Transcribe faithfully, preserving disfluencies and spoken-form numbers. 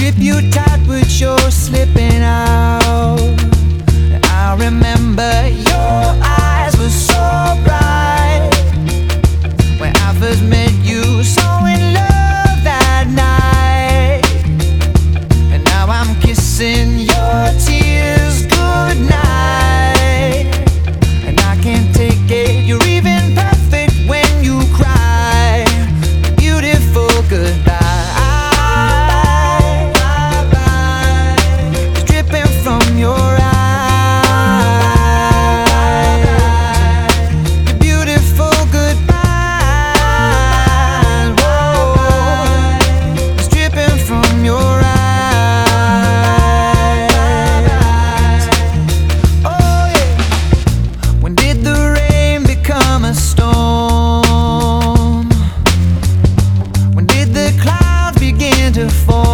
grip you tight, but you're slipping out. I remember your eyes were so bright when I first met you, so in love that night. And now I'm kissing your tears goodnight, and I can't take it. You're even perfect when you cry. Beautiful goodbye. To fall.